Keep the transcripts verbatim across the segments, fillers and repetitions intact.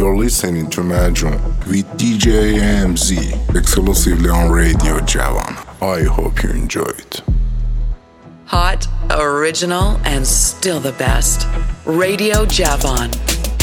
You're listening to Majun with D J M Z exclusively on Radio Javan. I hope you enjoy it. Hot, original, and still the best. Radio Javan.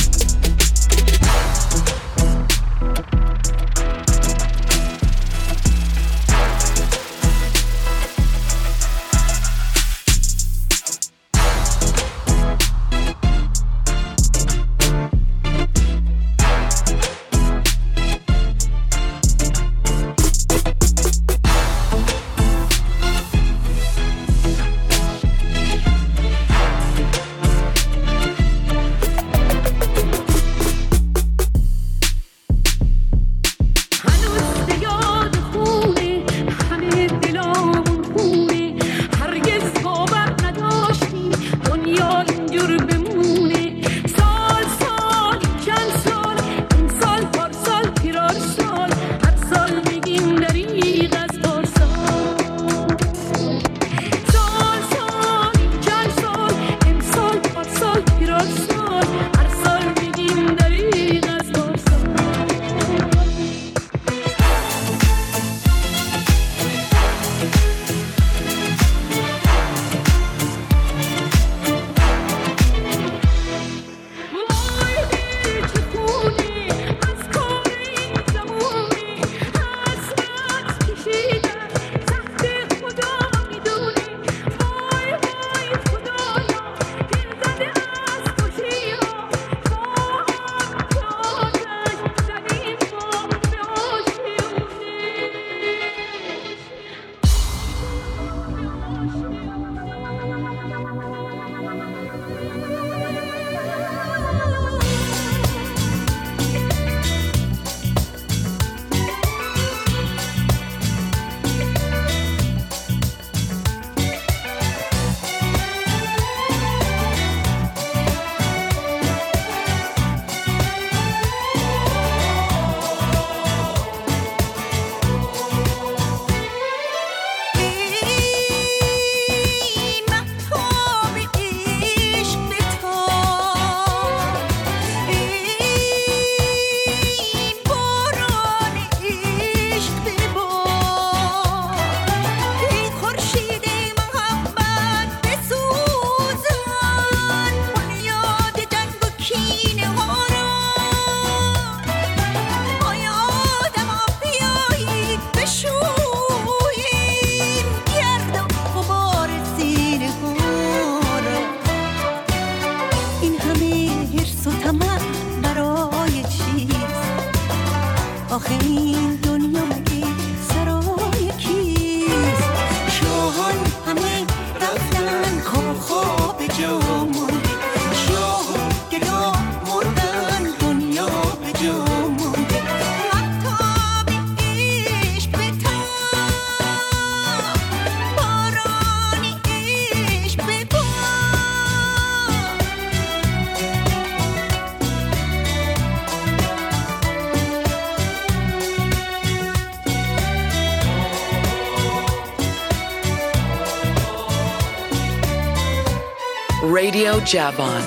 Radio Javan.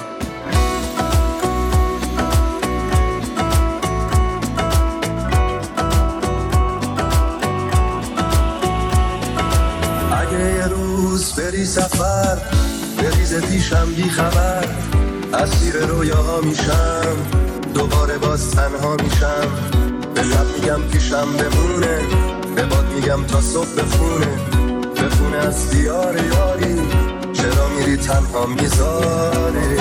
اگه یه روز بری سفر بریز پیشم بی خبر اسیر رویاها میشم دوباره باز تنها میشم به لب میگم پیشم بمونه به باد میگم تا صبح بخونه بخونه از دیار یاری چرا میری تنها میذاری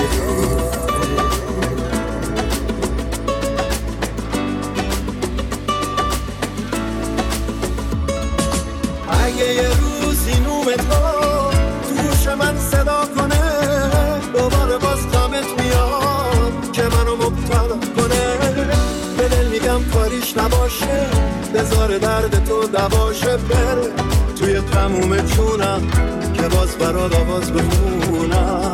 اگه یه روزی نومت ها توش من صدا کنه دوباره باز غمت میاد که منو مبتلا کنه به دل میگم کاریش نباشه بذار درد تو دواشه بره توی تموم جونم که باز برات آواز بخونم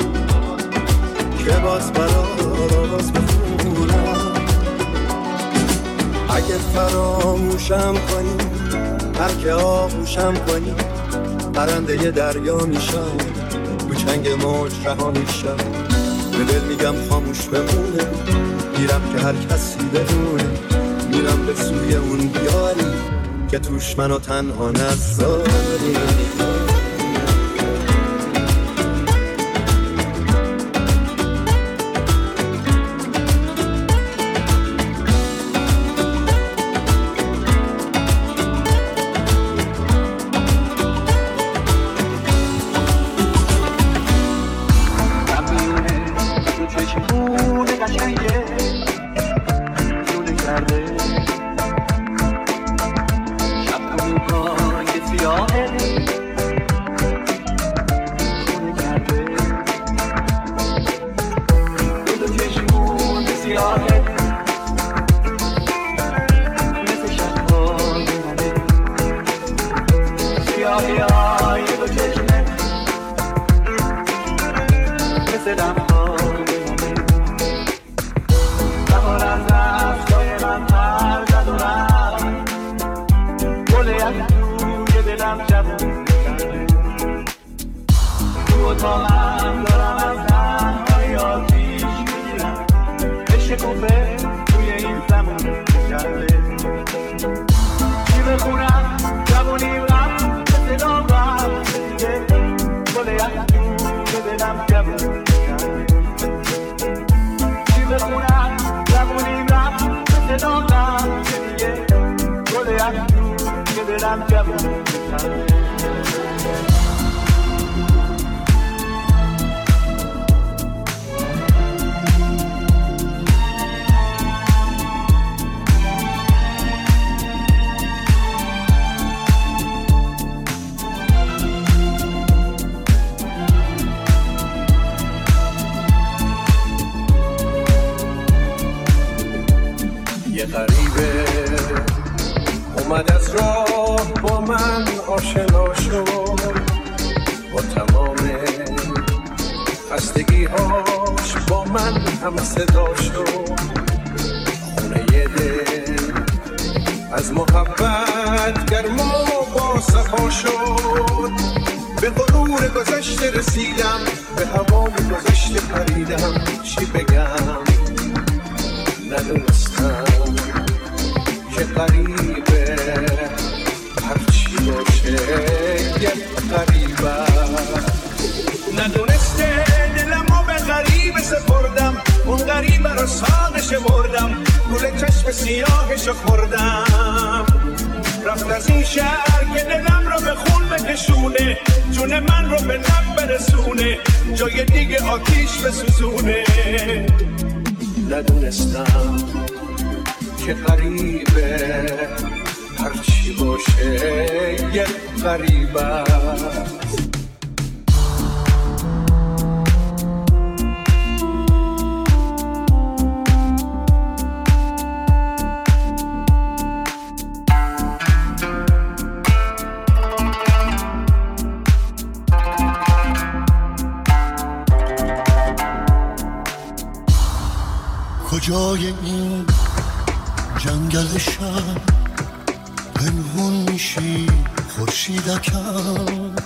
که باز برات آواز بخونم اگه فراموشم کنی هر که آغوشم کنی پرنده ی دریا میشم تو چنگ موج رها میشم به دل میگم خاموش بمونه، میرم که هر کسی بدونه، میرم به سوی اون بیاری که توش منو تنها نذاری. کجای این جنگل شب پنهون میشی خورشیدکم،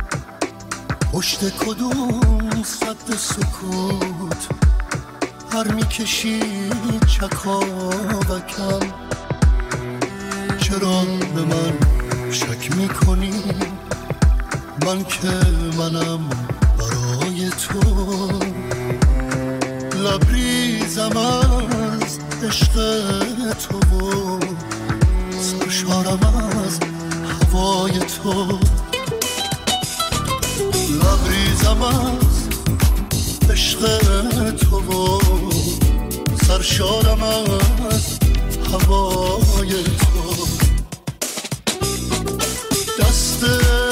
پشت کدوم سد سکوت پر میکشی چکاوکم، چرا به من شک میکنی من که منم برای تو، لبریزم از عشق تو و سرشارم از هوای تو، لبریزم از عشق تو و سرشارم از هوای تو، دست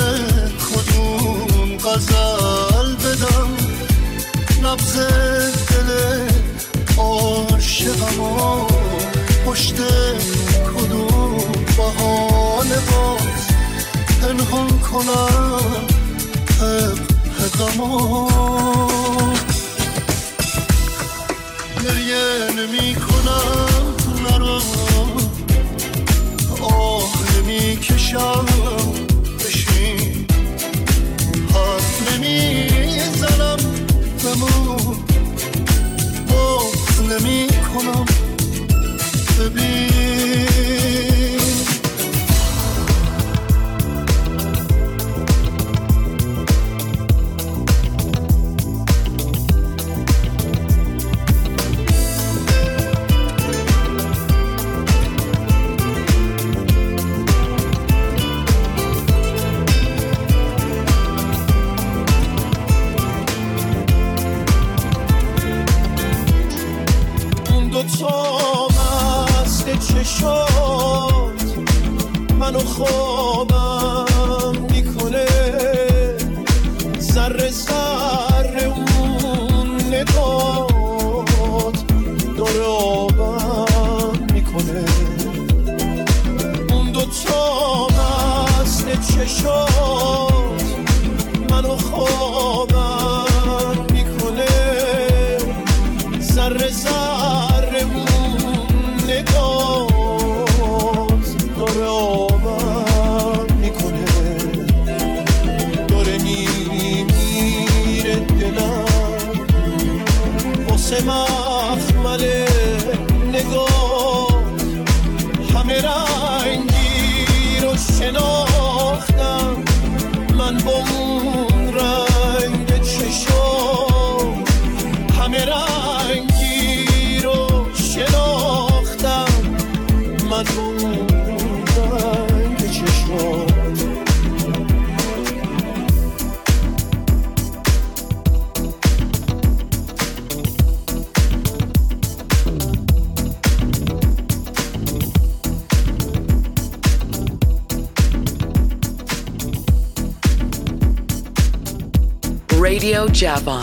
کدوم غزل بدم نبض دل عاشقمو، پشت کدوم بهانه باز پنهان کنم حق غمو، گریه نمی کنم نرو، آه نمی کشم بشین، حرف نمی زنم بمون کنم ببین چشات منو خوابم میکنه ذره ذره اون نگات داره آبم میکنه اون دوتا مست چشات منو خوابم میکنه ذره ذره اون نگات داره آبم میکنه داره میمیره دلم واسه مخمل نگاه همه رنگی رو شناختم من با اون رنگ چشم همه رنگی رو شناختم من با اون رنگ چشم Radio Javon.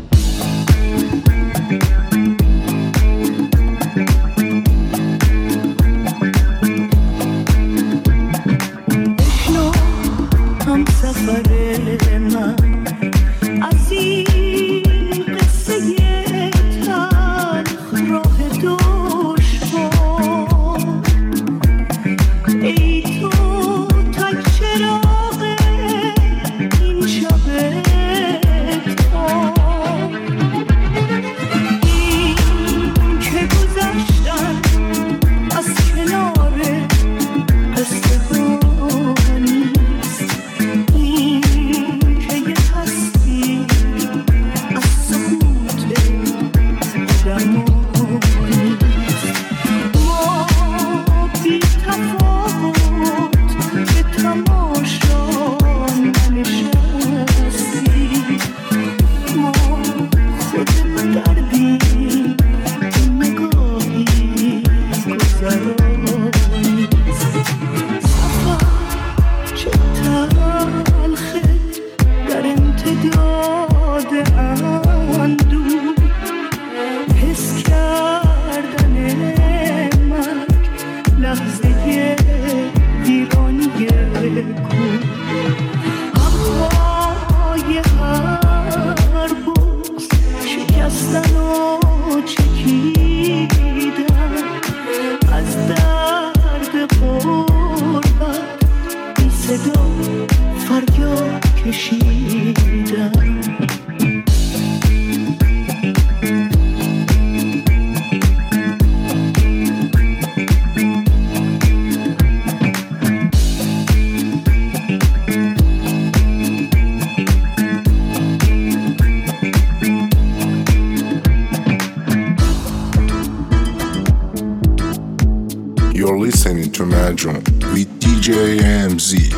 You're listening to Madron with D J M Z.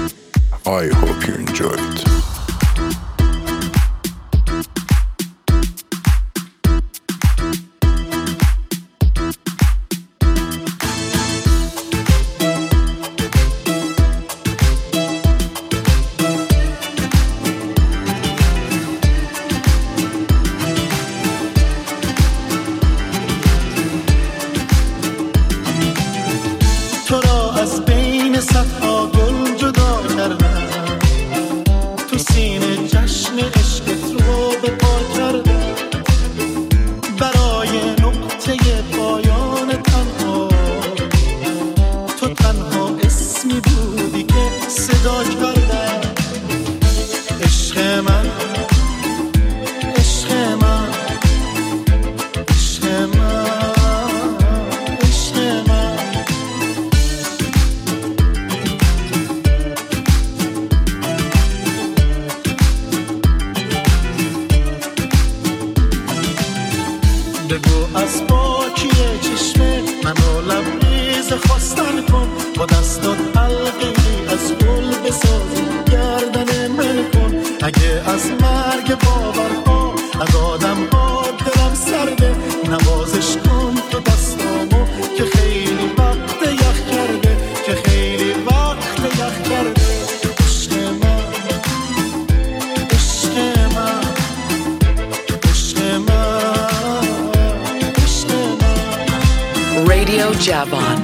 I hope you enjoy it. عشق من بگو از پاکی چشمه منو لبریز خواستن کن، با دستات حلقی از گل بسازی گردن من کن. اگه از مرگ باورها از آدم ها دلم سرده، نوازش کن تو دستامو که خیلی وقت یخ کرده، که خیلی وقت یخ کرده. عشق من عشق من عشق من عشق من. Radio Javan.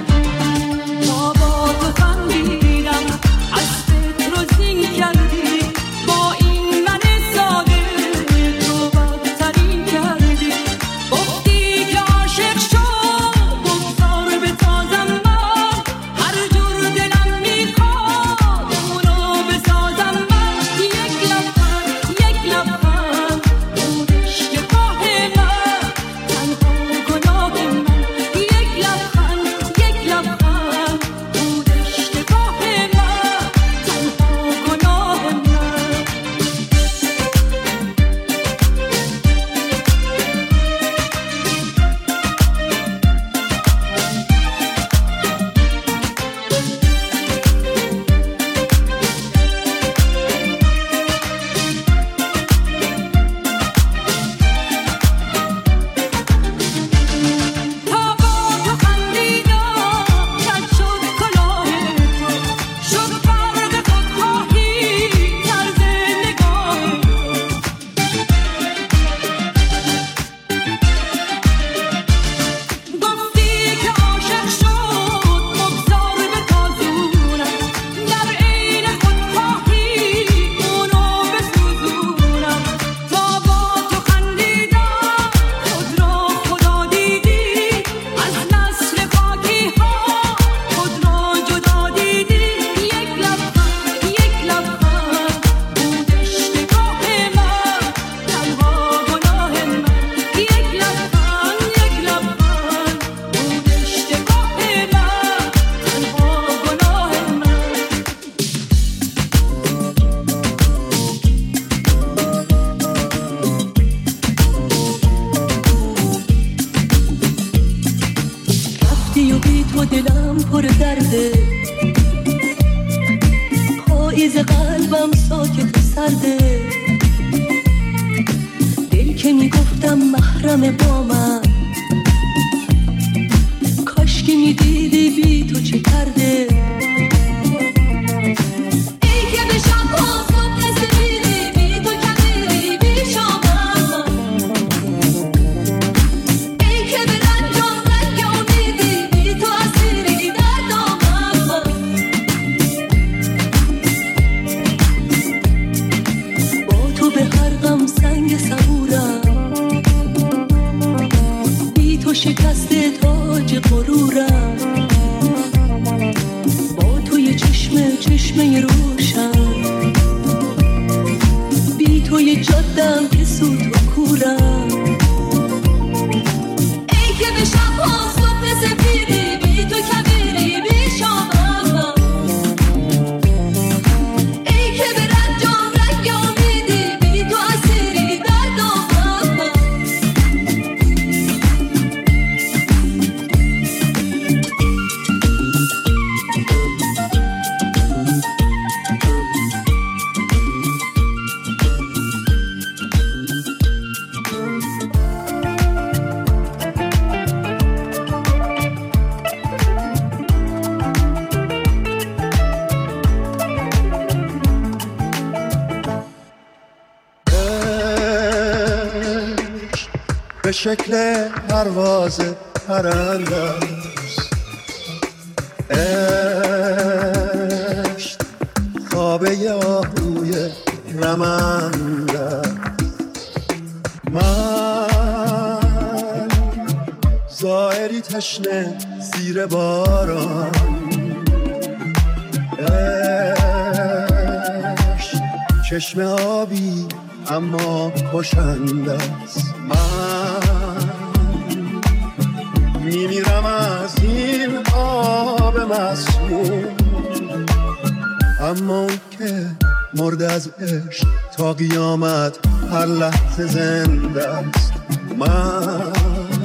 به شکل پرواز پرنده است، عشق خوابه آهوی رمنده. من زائری تشنه زیر باران، عشق چشم آبی اما کشنده است. من میمیرم از این آب مسموم، اما اون که مرده از عشق تا قیامت هر لحظه زنده است. من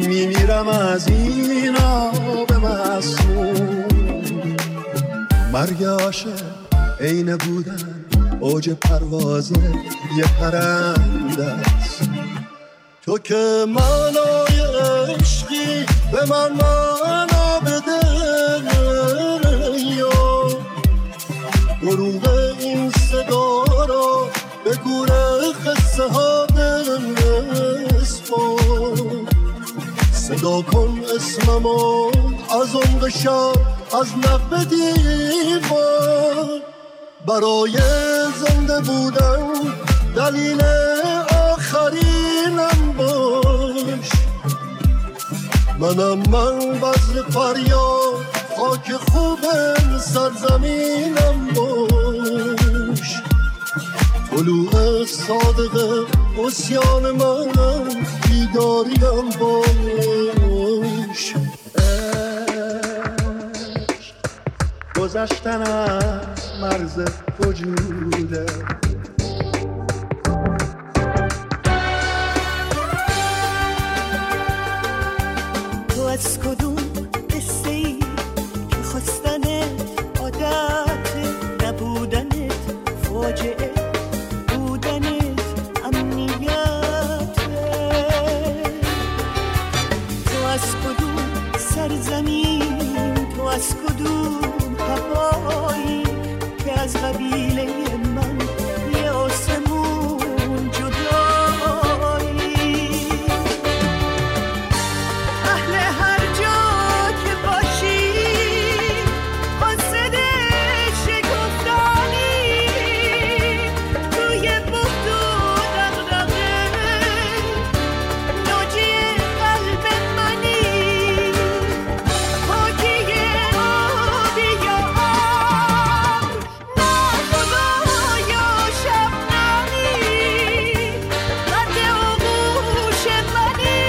میمیرم از این آب مسموم. مرگ عاشق عین بودن اوج پرواز یه پرنده است. تو که معنای عشقی به من معنا بده یا دروغ این صدا را به گور قصه ها بنسپار. صدا کن اسممو از عمق شب از نقب دیوار. برای زنده بودن دلیل آخرینم باش. منم من بذر فریاد خاک خوب سرزمینم باش. طلوع صادق عصیان من بیداریم باش. گذشتن از مرز وجوده. تو از کدوم قصه ای که خواستنت عادت نبودنت فاجعه بودنت امنیت. تو از کدوم سرزمین تو از کدوم هوایی که از قبیله من یه آسمون جدایی. اهل هر جا که باشی قاصد شکفتنی توی بغض و دغدغه ناجی قلب منی. پاکی آبی یا آب نه خدا یا شبنمی قد آغوش منی.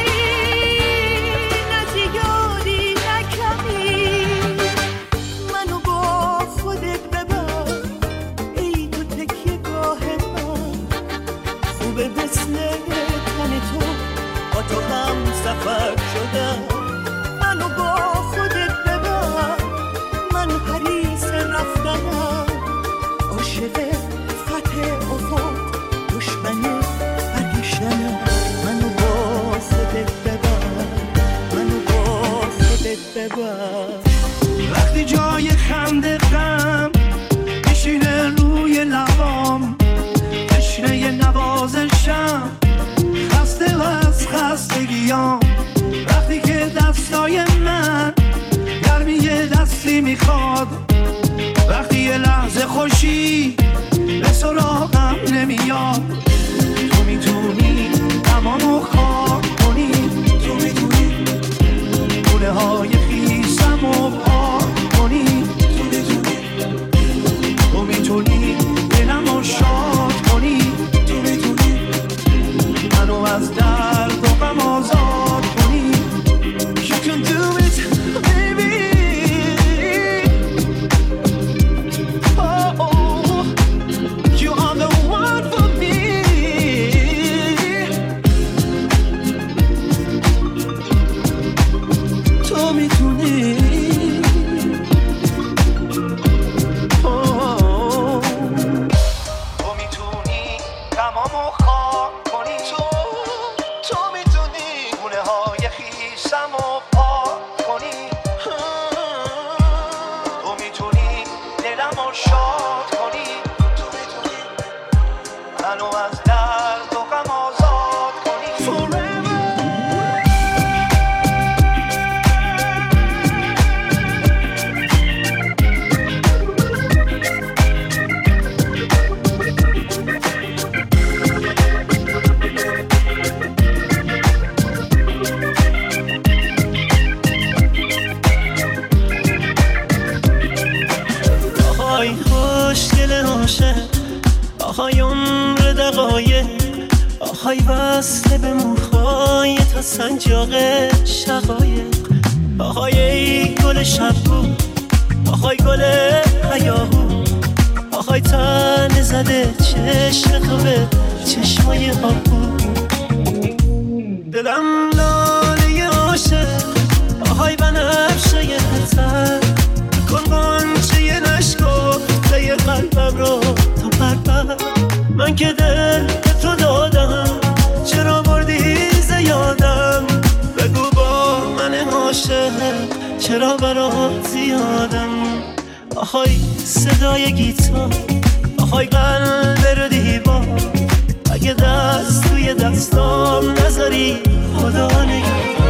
نه زیادی نه کمی منو با خودت ببر ای تو تکیه گاه من. خوبه مثل تن تو با تو هم سفر شدم. منو با خودت ببر من حریص رفتنم. عاشق فتح افق دشمن پریشنم. منو با خودت ببر منو با خودت ببر. وقتی جای خنده غم میشینه روی لبام تشنه نوازشم خسته و از خستگیام. وقتی که دستای من گرمی دستی میخواد. وقتی یه لحظه خوشی به سراغم نمیاد. تو میتونی تمامو خواب کنی. تو میتونی گونه های خیسمو پاک کنی. تو میتونی تو میتونی دلمو شاد کنی. تو میتونی منو از درد و غم آزاد کنی. You can do it baby. Oh, oh, you are the one for me. تو میتونی oh, تو میتونی تمامو خواب کنی. تو تو میتونی گونه های خیسمو پاک کنی. تو میتونی دلمو شاد کنی. تو میتونی منو از درد و غم آزاد کنی. Forever. آهای خوشگل عاشق آهای عمر دقایق آهای وصله به موهای تا سنجاق شقایق. آهای ای گل شبگو آهای گل هیاهو آهای تن زده چشم تو به چشمای آبو. دلم لاله راحت‌تر کن قنچه نشکفته قلبم رو تا پرپر من که دل به تو دادم چرا بردی زیادم بگو با من عاشق چرا برات زیادم آهای صدای گیتار آهای قلب رو دیوار اگه دست توی دستام نذاری خدا نگهدار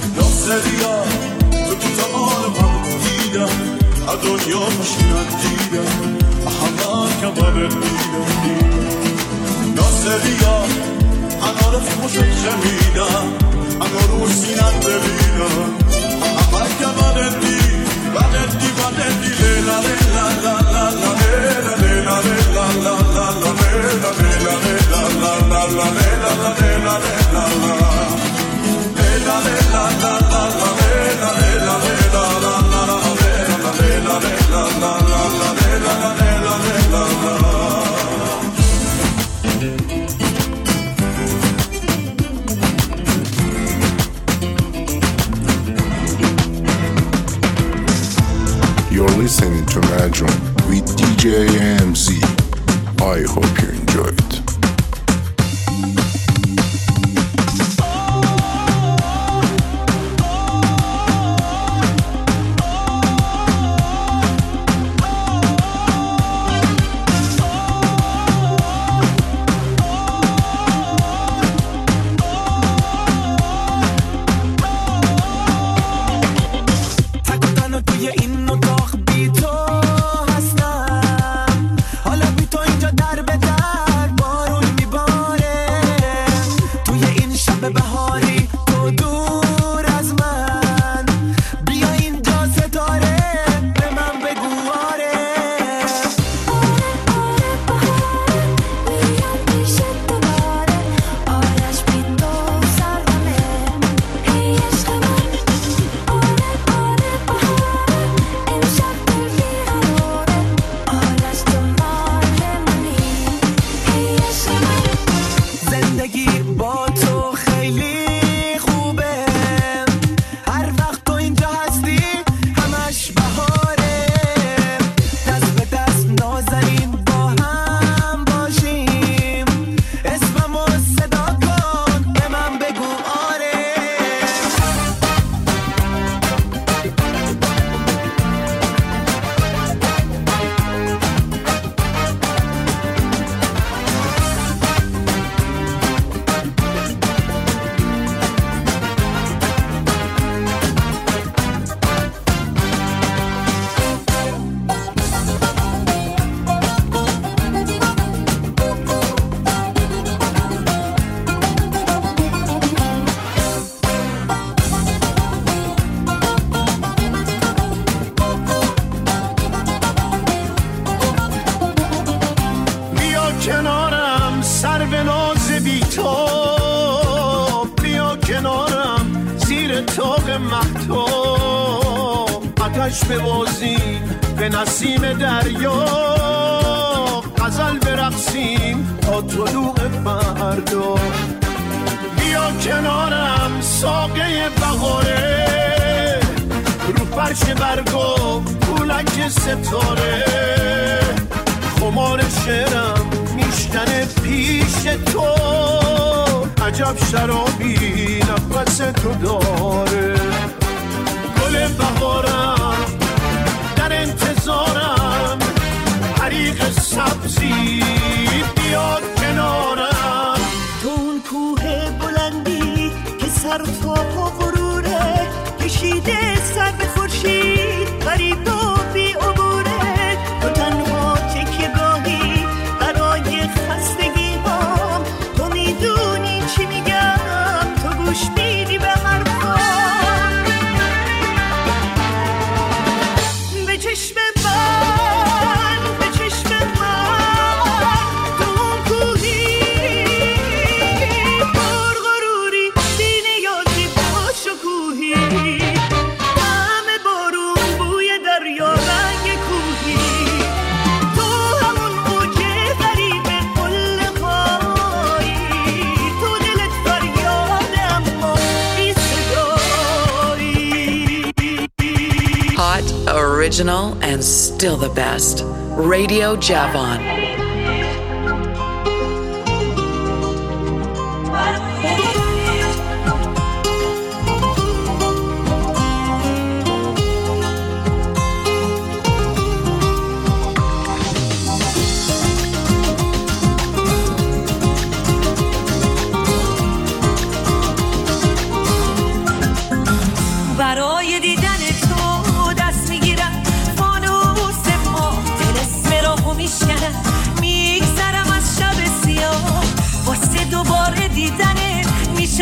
دنیا خوش ندیدم دیدم همه کبابت دیدم ناصریا انار خوشت شمیدم انار رو سینت ببینم همه کبابت دیدم بدت دی بدت دی لیلا لیلا لا لا لا لیلا لیلا لیلا لا لا لا لیلا لیلا لیلا لا لا لا لیلا لیلا لیلا لا لیلا لیلا لا لا لا لیلا لیلا لیلا لا لا لا لیلا لیلا لا لا لا لیلا لیلا لیلا لا You're listening to Madron with D J M Z. I hope you enjoy it. Original and still the best. Radio Javon. برای دیدن تو دست میگیرم فانوس ما دل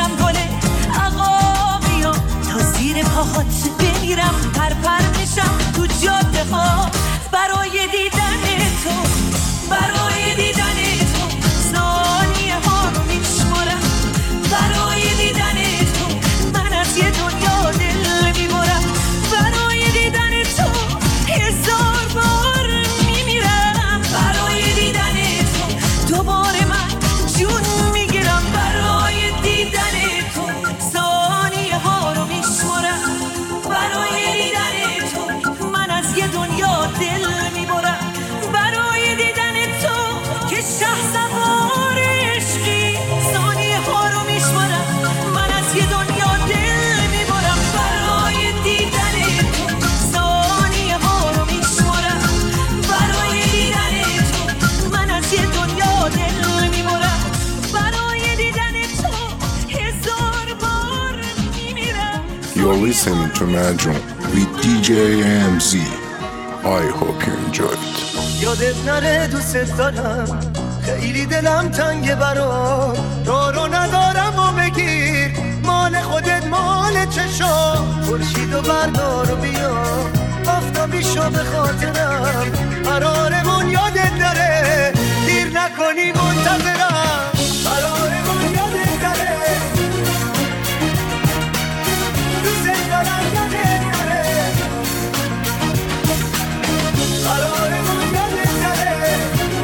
میشم گل عقاقیام، تا زیر پاهات بمیرم پر پر میشم تو جاده ها برای دیدن تو، برای دیدن تو ثانیه ها رو میشمارم، برای دیدن تو من از یه دنیا دل میبرم، برای دیدن تو هزار بار میمیرم، برای دیدن تو دوباره من جون میگیرم، برای دیدن تو ثانیه ها رو میشمارم، برای دیدن تو من از یه دنیا دل میبرم، برای دیدن تو که شهسوار عشقی ثانیه ها رو میشمارم، من از یه دنیا دل میبرم، برای دیدن تو ثانیه ها رو میشمارم، برای دیدن تو من از یه دنیا دل میبرم، برای دیدن تو هزار بار میمیرم. You're listening to Majun with دی جی ام زی. I hope you enjoy it. یادت نره دوست دارم، خیلی دلم تنگ برات، تو رو ندارم و بگیر مال خودت مال چشام، خورشیدو بردار و بیا آفتابیشو به خاطرم، قرارمون یادت نره دیر نکنی منتظرم، قرارمون یادت نره دوست دارم یادت نره، قرارمون یادت نره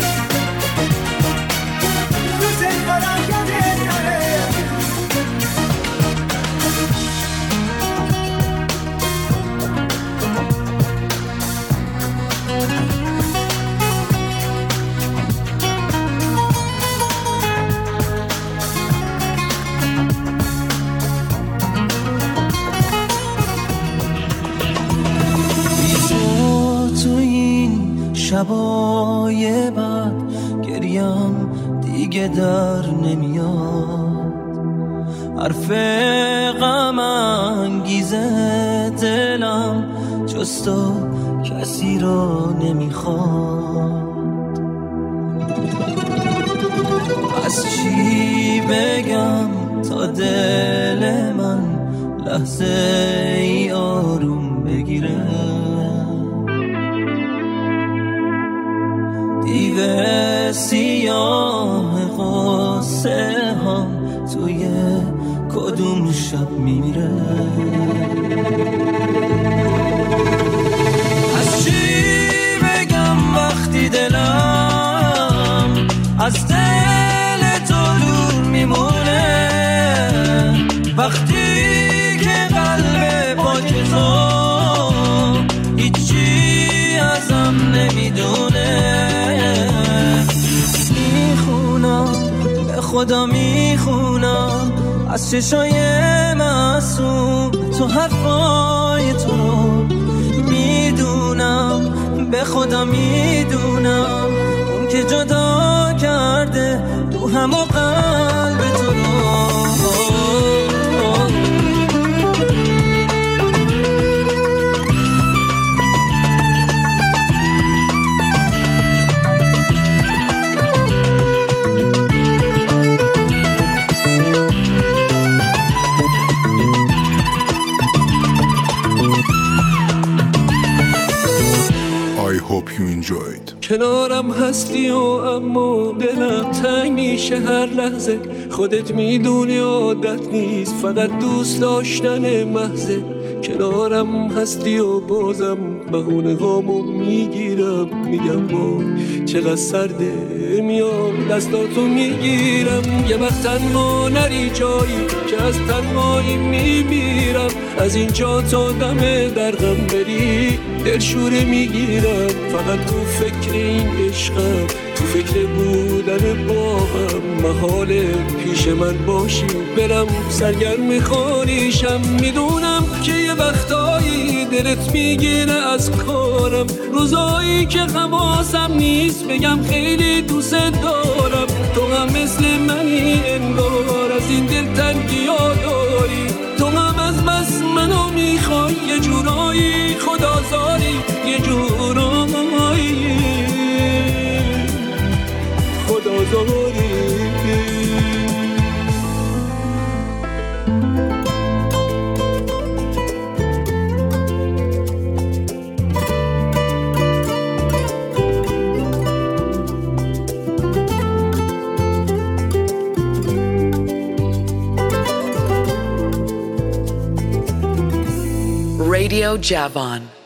دوست دارم یادت نره. شبای بعد گریم دیگه در نمیاد، حرف غم انگیزه دلم جز تو کسی رو نمیخواد، از چی بگم تا دل من لحظه ای آروم بگیره، دیو سیاه قصه هم توی کدوم شب میمیره، از چی بگم وقتی دلم از دل تو دور میمونه، وقتی که قلب پاک تو هیچی ازم نمیدونه، خدا میخونم از چشای معصوم تو حرفای تو رو میدونم، به خدا میدونم اون که جدا کرده تو همه قلب تو رو. I hope you enjoyed. کنارم هستی و اما دلم تنگ میشه هر لحظه، خودت میدونی عادت نیست فقط دوست داشتن محضه، کنارم هستی و بازم بهونه هامو میگیرم، میگم با چقدر سرده میام دستاتو میگیرم، یه وقت تنها نری جایی که از تنهایی میمیرم، از اینجا تا دم درغم بری دلشوره میگیرم، فقط تو فکر این عشقم، تو فکر بودن با هم، محاله پیش من باشی برم سرگرم خانیشم، میدونم که یه وقتایی دلت میگیره از کارم، روزایی که حواسم نیست بگم خیلی دوست دارم، تو هم مثل منی انگار از این دل تنگی ها داری، تو هم از بس منو میخوای یه جورایی خدازاری، یه جورایی خدازاری. Radio Javon.